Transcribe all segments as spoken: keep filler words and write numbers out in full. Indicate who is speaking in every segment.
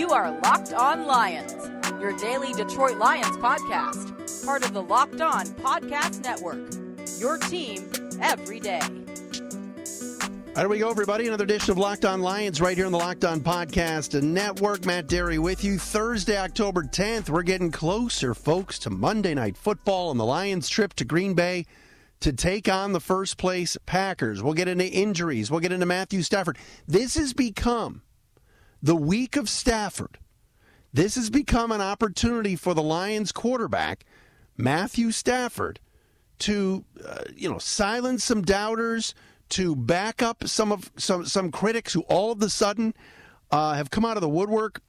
Speaker 1: You are Locked On Lions, your daily Detroit Lions podcast, part of the Locked On Podcast Network, your team every day.
Speaker 2: There we go, everybody. Another edition of Locked On Lions right here on the Locked On Podcast Network. Matt Derry with you. Thursday, October tenth. We're getting closer, folks, to Monday Night Football and the Lions' trip to Green Bay to take on the first-place Packers. We'll get into injuries. We'll get into Matthew Stafford. This has become the week of Stafford. This has become an opportunity for the Lions quarterback, Matthew Stafford, to uh, you know silence some doubters, to back up some of some some critics who all of a sudden uh, have come out of the woodwork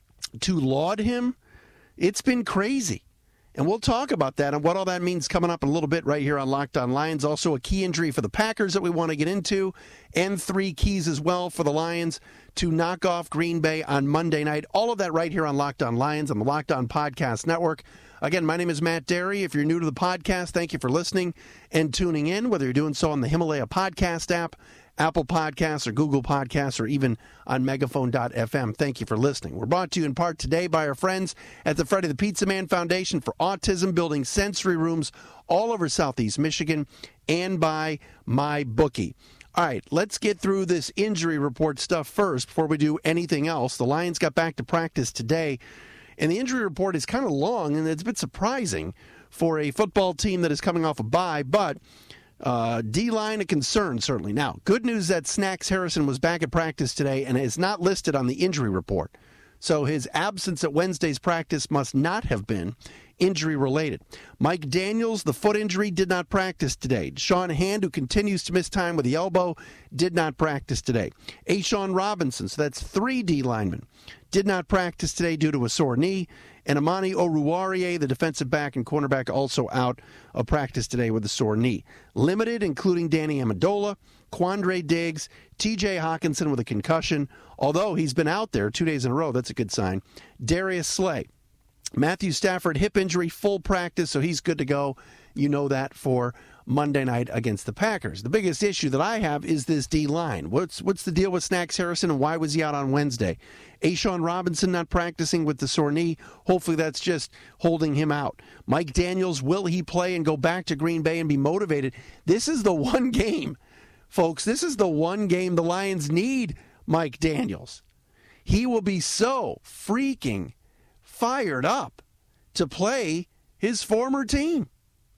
Speaker 2: to laud him. It's been crazy. And we'll talk about that and what all that means coming up in a little bit right here on Locked On Lions. Also a key injury for the Packers that we want to get into, and three keys as well for the Lions to knock off Green Bay on Monday night. All of that right here on Locked On Lions on the Locked On Podcast Network. Again, my name is Matt Derry. If you're new to the podcast, thank you for listening and tuning in, whether you're doing so on the Himalaya Podcast app, Apple Podcasts, or Google Podcasts, or even on megaphone dot f m. Thank you for listening. We're brought to you in part today by our friends at the Freddie the Pizza Man Foundation for Autism, building sensory rooms all over Southeast Michigan, and by MyBookie. All right, let's get through this injury report stuff first before we do anything else. The Lions got back to practice today, and the injury report is kind of long, and it's a bit surprising for a football team that is coming off a bye, but Uh, D-line a concern, certainly. Now, good news that Snacks Harrison was back at practice today and is not listed on the injury report. So his absence at Wednesday's practice must not have been injury-related. Mike Daniels, the foot injury, did not practice today. Sean Hand, who continues to miss time with the elbow, did not practice today. A'Shawn Robinson, so that's three D-linemen, did not practice today due to a sore knee. And Amani Oruwariye, the defensive back and cornerback, also out of practice today with a sore knee. Limited, including Danny Amendola, Quandre Diggs, T J Hawkinson with a concussion. Although he's been out there two days in a row, that's a good sign. Darius Slay. Matthew Stafford, hip injury, full practice, so he's good to go. You know that for Monday night against the Packers. The biggest issue that I have is this D-line. What's what's the deal with Snacks Harrison, and why was he out on Wednesday? A'Shawn Robinson not practicing with the sore knee. Hopefully that's just holding him out. Mike Daniels, will he play and go back to Green Bay and be motivated? This is the one game, folks, this is the one game the Lions need Mike Daniels. He will be so freaking fired up to play his former team.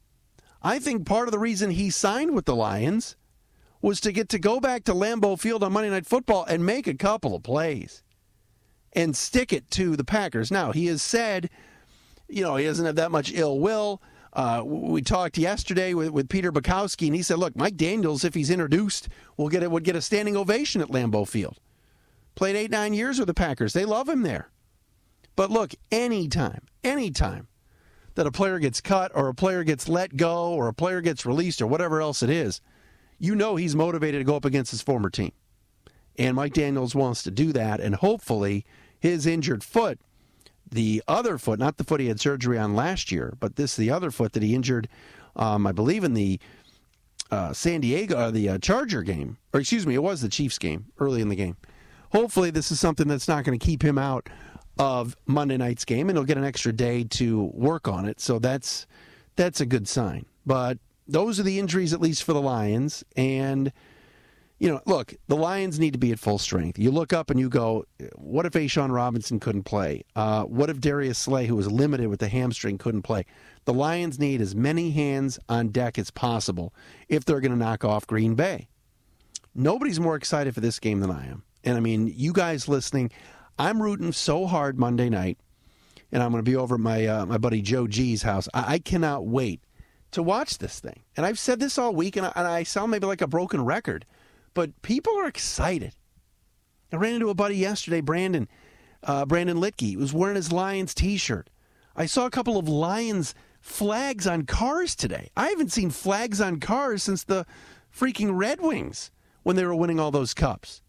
Speaker 2: I think part of the reason he signed with the Lions was to get to go back to Lambeau Field on Monday Night Football and make a couple of plays and stick it to the Packers. Now, he has said, you know, he doesn't have that much ill will. Uh, we talked yesterday with, with Peter Bukowski, and he said, look, Mike Daniels, if he's introduced, will get a, would get a standing ovation at Lambeau Field. Played eight, nine years with the Packers. They love him there. But look, anytime, anytime that a player gets cut or a player gets let go or a player gets released or whatever else it is, you know he's motivated to go up against his former team. And Mike Daniels wants to do that, and hopefully his injured foot, the other foot, not the foot he had surgery on last year, but this the other foot that he injured, um, I believe in the uh, San Diego, uh, the uh, Charger game, or excuse me, it was the Chiefs game, early in the game. Hopefully this is something that's not going to keep him out of Monday night's game, and he'll get an extra day to work on it. So that's that's a good sign. But those are the injuries, at least for the Lions. And, you know, look, the Lions need to be at full strength. You look up and you go, what if A'Shawn Robinson couldn't play? Uh, what if Darius Slay, who was limited with the hamstring, couldn't play? The Lions need as many hands on deck as possible if they're going to knock off Green Bay. Nobody's more excited for this game than I am. And, I mean, you guys listening, I'm rooting so hard Monday night, and I'm going to be over at my uh, my buddy Joe G's house. I, I cannot wait to watch this thing. And I've said this all week, and I, and I sound maybe like a broken record, but people are excited. I ran into a buddy yesterday, Brandon, uh, Brandon Litke. He was wearing his Lions T-shirt. I saw a couple of Lions flags on cars today. I haven't seen flags on cars since the freaking Red Wings when they were winning all those cups.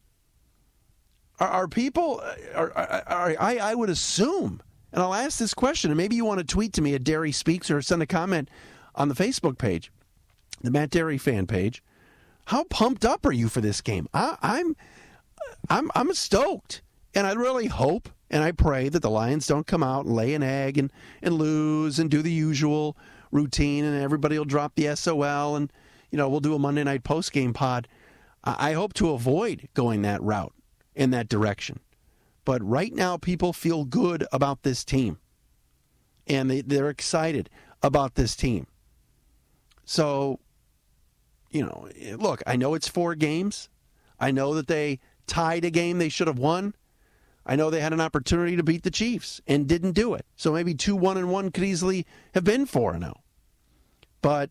Speaker 2: Are, are people, are, are, are, I, I would assume, and I'll ask this question, and maybe you want to tweet to me at Derry Speaks or send a comment on the Facebook page, the Matt Derry fan page. How pumped up are you for this game? I, I'm, I'm, I'm stoked, and I really hope And I pray that the Lions don't come out and lay an egg and, and lose and do the usual routine and everybody will drop the S O L and, you know, we'll do a Monday night postgame pod. I hope to avoid going that route in that direction. But right now people feel good about this team. And they, they're excited about this team. So, you know, look, I know it's four games. I know that they tied a game they should have won. I know they had an opportunity to beat the Chiefs and didn't do it. So maybe two one and one could easily have been four and oh. But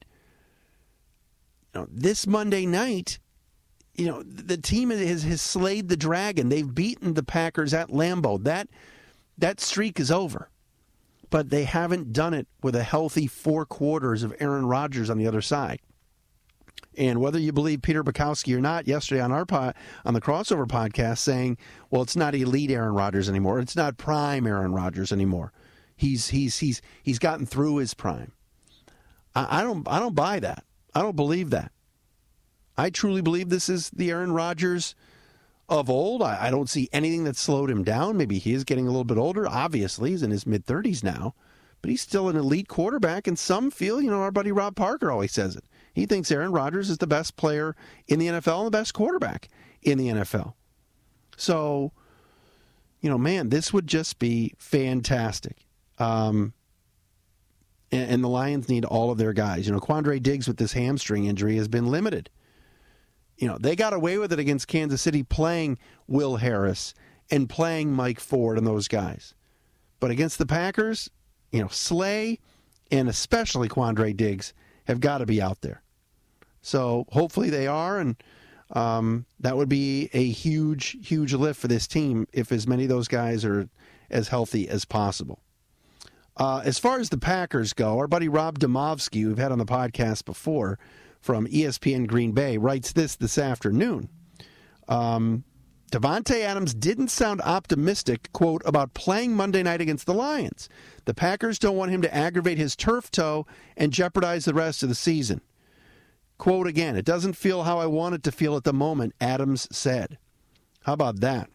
Speaker 2: you know, this Monday night, you know, the team has, has slayed the dragon. They've beaten the Packers at Lambeau. That that streak is over. But they haven't done it with a healthy four quarters of Aaron Rodgers on the other side. And whether you believe Peter Bukowski or not, yesterday on our pod, on the Crossover podcast, saying, "Well, it's not elite Aaron Rodgers anymore. It's not prime Aaron Rodgers anymore. He's he's he's he's gotten through his prime." I, I don't I don't buy that. I don't believe that. I truly believe this is the Aaron Rodgers of old. I, I don't see anything that slowed him down. Maybe he is getting a little bit older. Obviously, he's in his mid thirties now, but he's still an elite quarterback. And some feel, you know, our buddy Rob Parker always says it. He thinks Aaron Rodgers is the best player in the N F L and the best quarterback in the N F L. So, you know, man, this would just be fantastic. Um, and, and the Lions need all of their guys. You know, Quandre Diggs with this hamstring injury has been limited. You know, they got away with it against Kansas City playing Will Harris and playing Mike Ford and those guys. But against the Packers, you know, Slay and especially Quandre Diggs have got to be out there. So hopefully they are, and um, that would be a huge, huge lift for this team if as many of those guys are as healthy as possible. Uh, as far as the Packers go, our buddy Rob Demovsky, who we've had on the podcast before, from E S P N Green Bay, writes this this afternoon. Um, Davante Adams didn't sound optimistic, quote, about playing Monday night against the Lions. The Packers don't want him to aggravate his turf toe and jeopardize the rest of the season. Quote again, "It doesn't feel how I want it to feel at the moment," Adams said. How about that?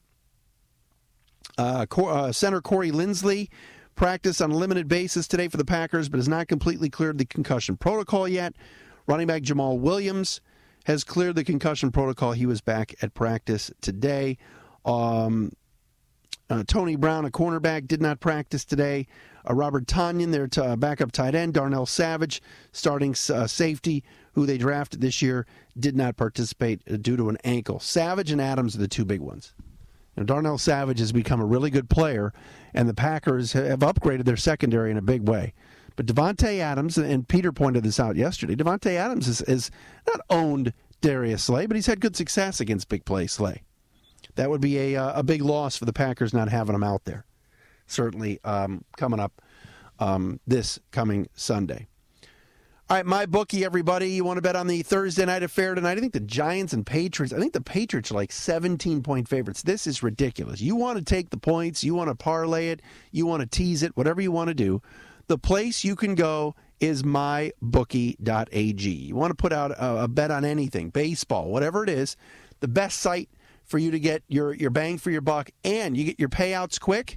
Speaker 2: Uh, uh, Center Corey Linsley practiced on a limited basis today for the Packers, but has not completely cleared the concussion protocol yet. Running back Jamal Williams has cleared the concussion protocol. He was back at practice today. Um, uh, Tony Brown, a cornerback, did not practice today. Uh, Robert Tonyan, their t- uh, backup tight end. Darnell Savage, starting uh, safety, who they drafted this year, did not participate uh, due to an ankle. Savage and Adams are the two big ones. You know, Darnell Savage has become a really good player, and the Packers have upgraded their secondary in a big way. But Davante Adams, and Peter pointed this out yesterday, Davante Adams has, has not owned Darius Slay, but he's had good success against big play Slay. That would be a a big loss for the Packers not having him out there. Certainly um, coming up um, this coming Sunday. All right, my bookie, everybody. You want to bet on the Thursday night affair tonight? I think the Giants and Patriots, I think the Patriots are like seventeen-point favorites. This is ridiculous. You want to take the points, you want to parlay it, you want to tease it, whatever you want to do. The place you can go is my bookie dot a g. You want to put out a, a bet on anything, baseball, whatever it is, the best site for you to get your, your bang for your buck and you get your payouts quick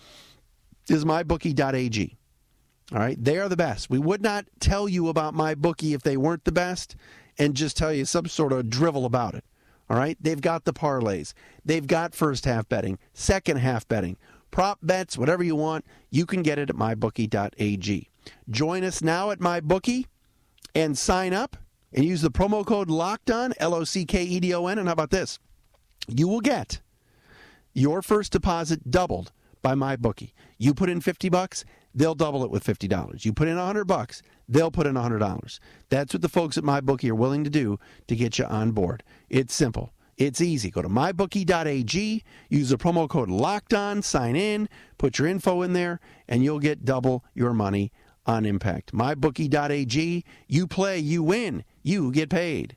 Speaker 2: is my bookie dot a g. All right, they are the best. We would not tell you about MyBookie if they weren't the best and just tell you some sort of drivel about it. All right, they've got the parlays. They've got first half betting, second half betting, prop bets, whatever you want, you can get it at my bookie dot a g. Join us now at MyBookie and sign up and use the promo code LOCKEDON, L O C K E D O N, and how about this? You will get your first deposit doubled by MyBookie. You put in fifty bucks, they'll double it with fifty dollars. You put in one hundred bucks, they'll put in one hundred dollars. That's what the folks at MyBookie are willing to do to get you on board. It's simple. It's easy. Go to my bookie dot a g, use the promo code LOCKEDON, sign in, put your info in there, and you'll get double your money on impact. my bookie dot a g. You play, you win, you get paid.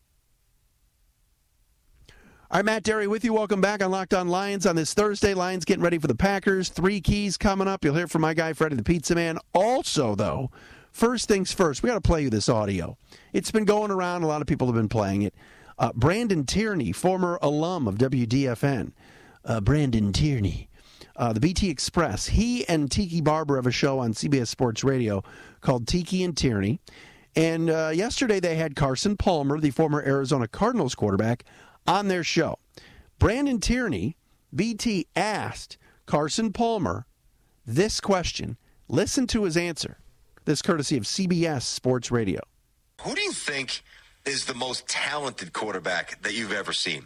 Speaker 2: All right, Matt Derry with you. Welcome back on Locked On Lions on this Thursday. Lions getting ready for the Packers. Three keys coming up. You'll hear from my guy, Freddie the Pizza Man. Also, though, first things first, we got to play you this audio. It's been going around. A lot of people have been playing it. Uh, Brandon Tierney, former alum of W D F N. Uh, Brandon Tierney uh, the B T Express. He and Tiki Barber have a show on C B S Sports Radio called Tiki and Tierney. And uh, yesterday they had Carson Palmer, the former Arizona Cardinals quarterback, on their show. Brandon Tierney, B T asked Carson Palmer this question. Listen to his answer. This courtesy of C B S Sports Radio.
Speaker 3: Who do you think is the most talented quarterback that you've ever seen?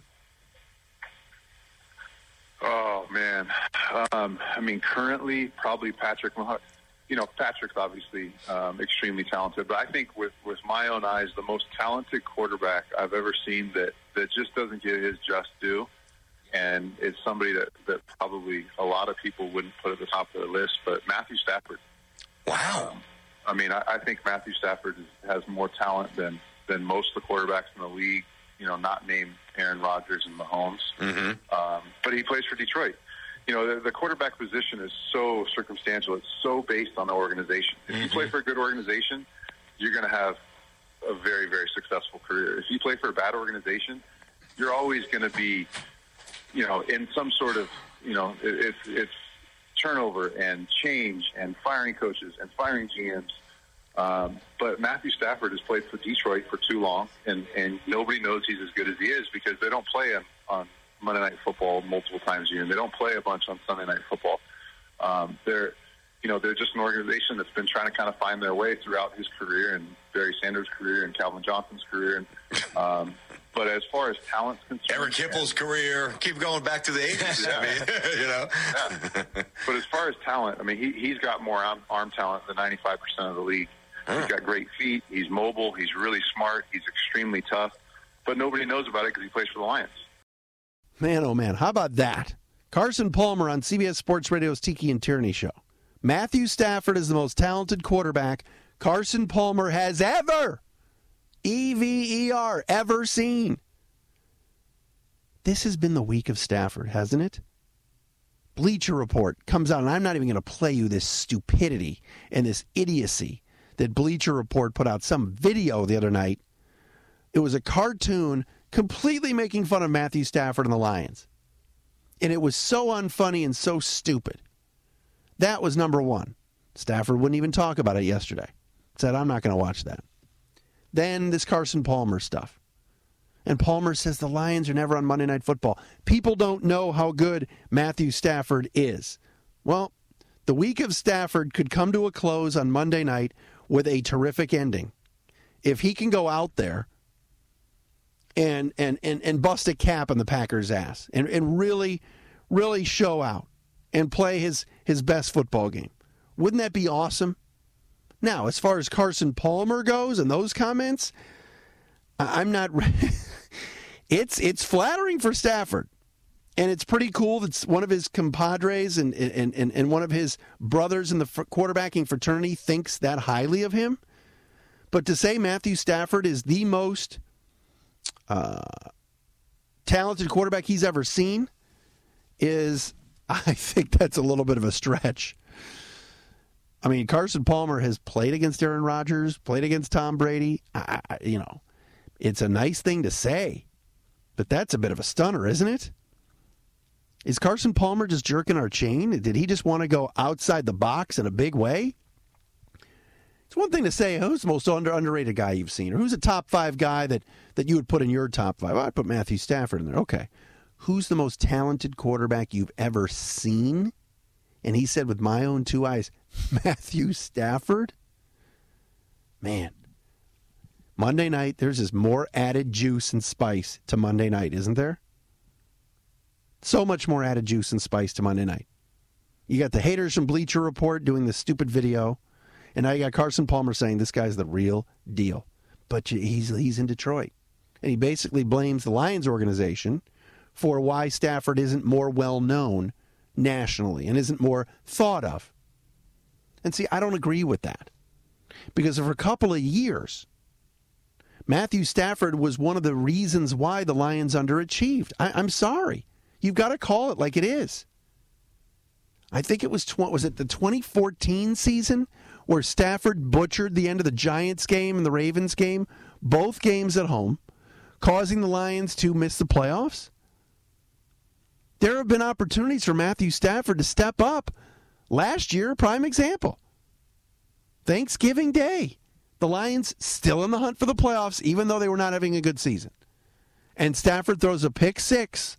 Speaker 4: Oh, man. Um, I mean, currently, probably Patrick Mahomes. You know, Patrick's obviously um, extremely talented, but I think with, with my own eyes, the most talented quarterback I've ever seen that, that just doesn't get his just due, and it's somebody that, that probably a lot of people wouldn't put at the top of their list, but Matthew Stafford.
Speaker 3: Wow.
Speaker 4: Um, I mean, I, I think Matthew Stafford is, has more talent than, than most of the quarterbacks in the league, you know, not named Aaron Rodgers and Mahomes.
Speaker 3: Mm-hmm.
Speaker 4: Um, but he plays for Detroit. You know, the, the quarterback position is so circumstantial. It's so based on the organization. If
Speaker 3: Mm-hmm.
Speaker 4: you play for a good organization, you're going to have a very, very successful career. If you play for a bad organization, you're always going to be, you know, in some sort of, you know, it, it's it's turnover and change and firing coaches and firing G Ms. Um, but Matthew Stafford has played for Detroit for too long, and, and nobody knows he's as good as he is because they don't play him on Monday Night Football multiple times a year, and they don't play a bunch on Sunday Night Football. Um, they're, you know, they're just an organization that's been trying to kind of find their way throughout his career and Barry Sanders' career and Calvin Johnson's career. And, um, but as far as talent's concerned,
Speaker 3: Eric Kipple's career, keep going back to the eighties.
Speaker 4: Yeah.
Speaker 3: I mean, you know.
Speaker 4: Yeah. But as far as talent, I mean, he, he's got more arm, arm talent than ninety-five percent of the league.
Speaker 3: Huh.
Speaker 4: He's got great feet. He's mobile. He's really smart. He's extremely tough. But nobody knows about it because he plays for the Lions.
Speaker 2: Man, oh man, how about that? Carson Palmer on C B S Sports Radio's Tiki and Tierney show. Matthew Stafford is the most talented quarterback Carson Palmer has ever, E V E R, ever seen. This has been the week of Stafford, hasn't it? Bleacher Report comes out, and I'm not even going to play you this stupidity and this idiocy that Bleacher Report put out some video the other night. It was a cartoon completely making fun of Matthew Stafford and the Lions. And it was so unfunny and so stupid. That was number one. Stafford wouldn't even talk about it yesterday. Said, I'm not going to watch that. Then this Carson Palmer stuff. And Palmer says the Lions are never on Monday Night Football. People don't know how good Matthew Stafford is. Well, the week of Stafford could come to a close on Monday night with a terrific ending. If he can go out there and and and, and bust a cap on the Packers' ass and, and really, really show out and play his, his best football game. Wouldn't that be awesome? Now, as far as Carson Palmer goes and those comments, I'm not... it's it's flattering for Stafford. And it's pretty cool that one of his compadres and, and, and, and one of his brothers in the quarterbacking fraternity thinks that highly of him. But to say Matthew Stafford is the most uh, talented quarterback he's ever seen is, I think that's a little bit of a stretch. I mean, Carson Palmer has played against Aaron Rodgers, played against Tom Brady. I, I, you know, it's a nice thing to say, but that's a bit of a stunner, isn't it? Is Carson Palmer just jerking our chain? Did he just want to go outside the box in a big way? It's one thing to say, who's the most under, underrated guy you've seen? Or who's a top five guy that, that you would put in your top five? Well, I'd put Matthew Stafford in there. Okay. Who's the most talented quarterback you've ever seen? And he said with my own two eyes, Matthew Stafford? Man. Monday night, there's just more added juice and spice to Monday night, isn't there? So much more added juice and spice to Monday night. You got the haters from Bleacher Report doing this stupid video, and now you got Carson Palmer saying this guy's the real deal. But he's he's in Detroit. And he basically blames the Lions organization for why Stafford isn't more well-known nationally and isn't more thought of. And see, I don't agree with that. Because for a couple of years, Matthew Stafford was one of the reasons why the Lions underachieved. I, I'm sorry. You've got to call it like it is. I think it was, tw- was it the twenty fourteen season where Stafford butchered the end of the Giants game and the Ravens game, both games at home, causing the Lions to miss the playoffs? There have been opportunities for Matthew Stafford to step up. Last year, prime example. Thanksgiving Day. The Lions still in the hunt for the playoffs, even though they were not having a good season. And Stafford throws a pick six.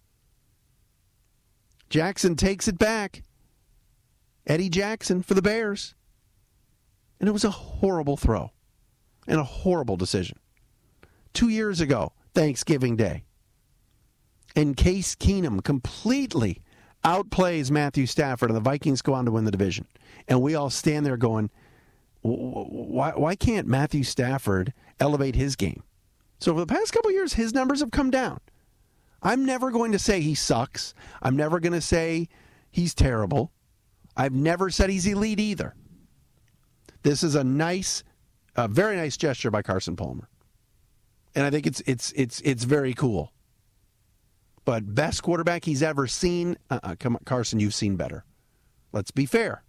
Speaker 2: Jackson takes it back. Eddie Jackson for the Bears. And it was a horrible throw and a horrible decision. Two years ago, Thanksgiving Day. And Case Keenum completely outplays Matthew Stafford, and the Vikings go on to win the division. And we all stand there going, why, why can't Matthew Stafford elevate his game? So over the past couple of years, his numbers have come down. I'm never going to say he sucks. I'm never going to say he's terrible. I've never said he's elite either. This is a nice, a very nice gesture by Carson Palmer. And I think it's it's it's it's very cool. But best quarterback he's ever seen, uh-uh, come on, Carson, you've seen better. Let's be fair.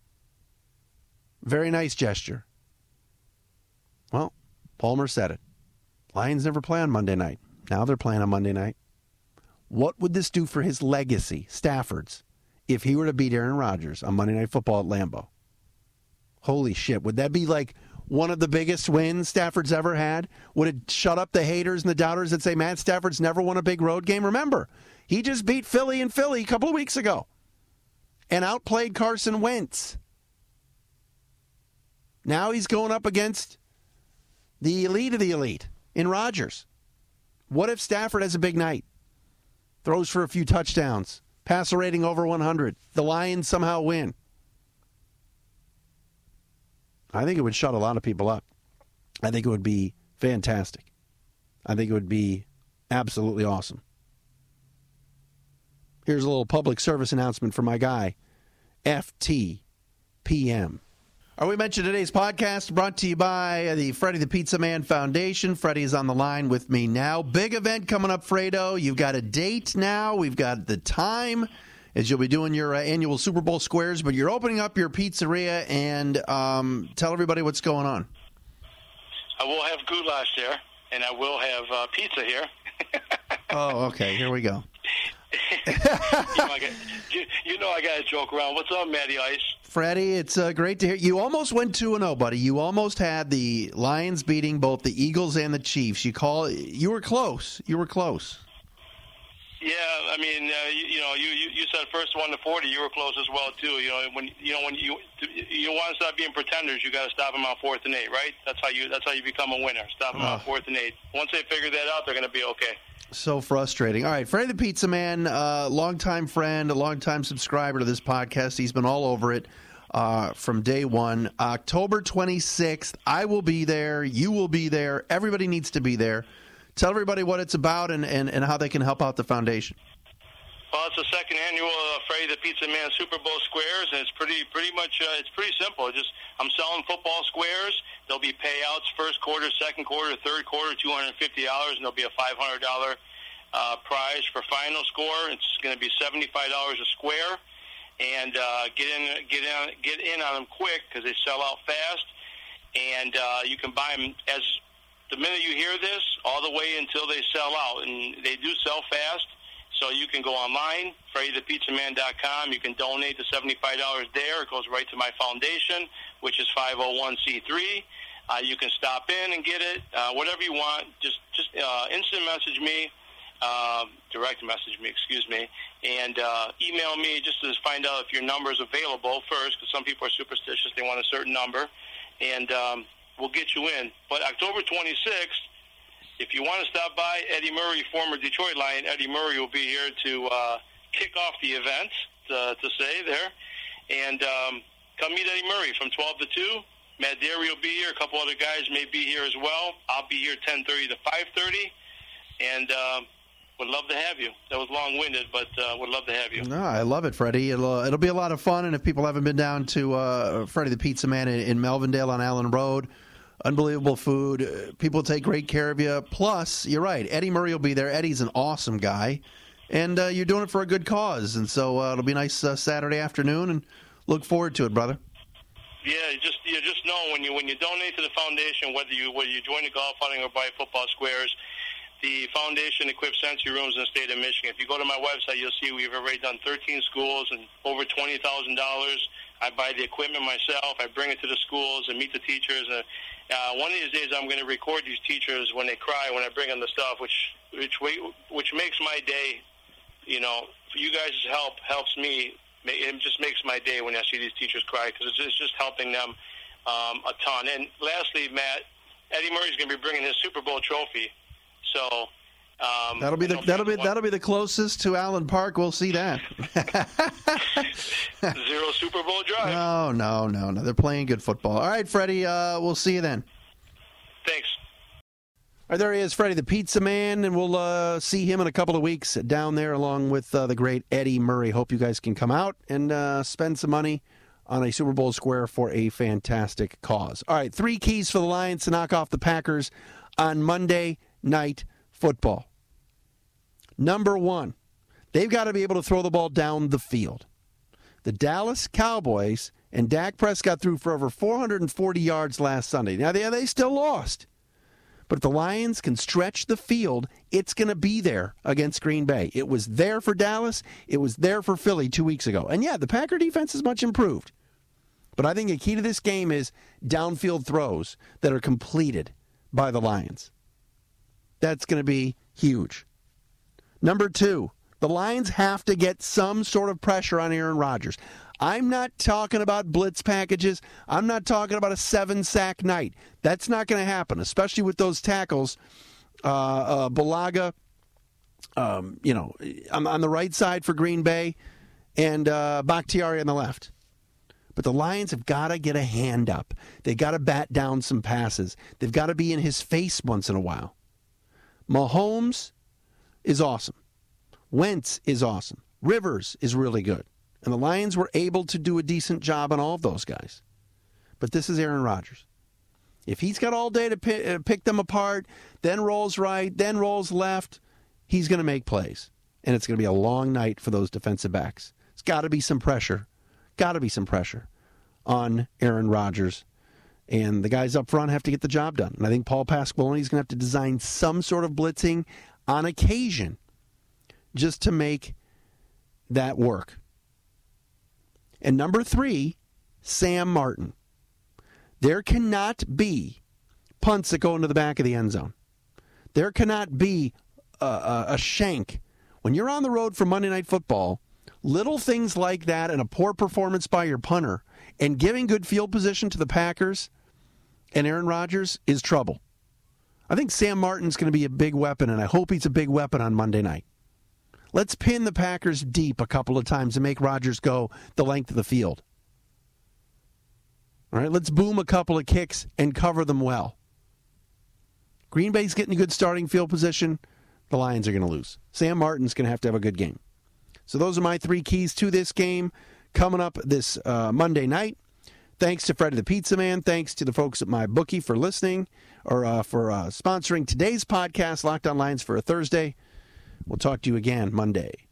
Speaker 2: Very nice gesture. Well, Palmer said it. Lions never play on Monday night. Now they're playing on Monday night. What would this do for his legacy, Stafford's, if he were to beat Aaron Rodgers on Monday Night Football at Lambeau? Holy shit. Would that be like one of the biggest wins Stafford's ever had? Would it shut up the haters and the doubters that say Matt Stafford's never won a big road game? Remember, he just beat Philly in Philly a couple of weeks ago and outplayed Carson Wentz. Now he's going up against the elite of the elite in Rodgers. What if Stafford has a big night? Throws for a few touchdowns. Passer rating over one hundred. The Lions somehow win. I think it would shut a lot of people up. I think it would be fantastic. I think it would be absolutely awesome. Here's a little public service announcement for my guy, F T P M. Are we mentioned today's podcast brought to you by the Freddie the Pizza Man Foundation. Freddie is on the line with me now. Big event coming up, Fredo. You've got a date now. We've got the time as you'll be doing your uh, annual Super Bowl squares, but you're opening up your pizzeria, and um, tell everybody what's going on.
Speaker 5: I will have goulash there, and I will have uh, pizza here.
Speaker 2: Oh, okay. Here we go.
Speaker 5: you, know I got, you, you know I got to joke around. What's up, Matty Ice?
Speaker 2: Freddie, it's uh, great to hear. You almost went two and oh, buddy. You almost had the Lions beating both the Eagles and the Chiefs. You call you were close. You were close.
Speaker 5: Yeah, I mean, uh, you, you know, you, you, you said first one to forty. You were close as well too. You know, when you know when you you want to stop being pretenders, you got to stop them on fourth and eight, right? That's how you that's how you become a winner. Stop them uh, on fourth and eight. Once they figure that out, they're going to be okay.
Speaker 2: So frustrating. All right, Freddie the Pizza Man, uh, longtime friend, a longtime subscriber to this podcast. He's been all over it uh, from day one. October twenty-sixth, I will be there. You will be there. Everybody needs to be there. Tell everybody what it's about and, and, and how they can help out the foundation.
Speaker 5: Well, it's the second annual uh, Freddie the Pizza Man Super Bowl Squares, and it's pretty pretty much uh, it's pretty simple. Just I'm selling football squares. There'll be payouts first quarter, second quarter, third quarter, two hundred fifty dollars, and there'll be a five hundred dollars uh, prize for final score. It's going to be seventy-five dollars a square, and uh, get in get in get in on them quick because they sell out fast, and uh, you can buy them as the minute you hear this all the way until they sell out, and they do sell fast. So you can go online, Freddie the Pizza Man dot com. You can donate the seventy-five dollars there. It goes right to my foundation, which is five oh one c three. Uh, you can stop in and get it, uh, whatever you want. Just just uh, instant message me, uh, direct message me, excuse me, and uh, email me just to find out if your number is available first, because some people are superstitious. They want a certain number, and um, we'll get you in. But October twenty-sixth, if you want to stop by, Eddie Murray, former Detroit Lion, Eddie Murray will be here to uh, kick off the event, to, to say there. And um, come meet Eddie Murray from twelve to two. Matt Derry will be here. A couple other guys may be here as well. I'll be here ten thirty to five thirty. And uh, would love to have you. That was long-winded, but uh, would love to have you.
Speaker 2: No, I love it, Freddie. It'll, it'll be a lot of fun. And if people haven't been down to uh, Freddie the Pizza Man in, in Melvindale on Allen Road, unbelievable food. People take great care of you. Plus, you're right, Eddie Murray will be there. Eddie's an awesome guy. And uh, you're doing it for a good cause. And so uh, it'll be a nice uh, Saturday afternoon, and look forward to it, brother.
Speaker 5: Yeah, you just you just know when you when you donate to the foundation, whether you whether you join the golf hunting or buy football squares, the foundation equipped sensory rooms in the state of Michigan. If you go to my website, you'll see we've already done thirteen schools and over twenty thousand dollars. I buy the equipment myself. I bring it to the schools and meet the teachers. And uh, one of these days, I'm going to record these teachers when they cry when I bring them the stuff, which which which makes my day. You know, for you guys' help helps me. It just makes my day when I see these teachers cry because it's, it's just helping them um, a ton. And lastly, Matt, Eddie Murray's going to be bringing his Super Bowl trophy. So um,
Speaker 2: that'll be the that'll be that'll be the closest to Allen Park. We'll see that.
Speaker 5: Zero Super Bowl drive.
Speaker 2: No, no, no, no. They're playing good football. All right, Freddie. Uh, we'll see you then.
Speaker 5: Thanks.
Speaker 2: All right, there he is, Freddie the Pizza Man, and we'll uh, see him in a couple of weeks down there along with uh, the great Eddie Murray. Hope you guys can come out and uh, spend some money on a Super Bowl square for a fantastic cause. All right, three keys for the Lions to knock off the Packers on Monday Night Football. Number one, they've got to be able to throw the ball down the field. The Dallas Cowboys and Dak Prescott threw for over four hundred forty yards last Sunday. Now, they, they still lost. But if the Lions can stretch the field, it's going to be there against Green Bay. It was there for Dallas. It was there for Philly two weeks ago. And, yeah, the Packer defense is much improved. But I think a key to this game is downfield throws that are completed by the Lions. That's going to be huge. Number two, the Lions have to get some sort of pressure on Aaron Rodgers. I'm not talking about blitz packages. I'm not talking about a seven-sack night. That's not going to happen, especially with those tackles. Uh, uh, Bulaga, um, you know, I'm on the right side for Green Bay, and uh, Bakhtiari on the left. But the Lions have got to get a hand up. They've got to bat down some passes. They've got to be in his face once in a while. Mahomes is awesome. Wentz is awesome. Rivers is really good. And the Lions were able to do a decent job on all of those guys. But this is Aaron Rodgers. If he's got all day to pick, uh, pick them apart, then rolls right, then rolls left, he's going to make plays. And it's going to be a long night for those defensive backs. It's got to be some pressure. Got to be some pressure on Aaron Rodgers. And the guys up front have to get the job done. And I think Paul Pasqualoni is going to have to design some sort of blitzing on occasion just to make that work. And number three, Sam Martin. There cannot be punts that go into the back of the end zone. There cannot be a, a, a shank. When you're on the road for Monday Night Football, little things like that and a poor performance by your punter and giving good field position to the Packers and Aaron Rodgers is trouble. I think Sam Martin's going to be a big weapon, and I hope he's a big weapon on Monday night. Let's pin the Packers deep a couple of times and make Rodgers go the length of the field. All right, let's boom a couple of kicks and cover them well. Green Bay's getting a good starting field position. The Lions are going to lose. Sam Martin's going to have to have a good game. So those are my three keys to this game coming up this uh, Monday night. Thanks to Freddie the Pizza Man. Thanks to the folks at MyBookie for listening or uh, for uh, sponsoring today's podcast, Locked On Lions, for a Thursday. We'll talk to you again Monday.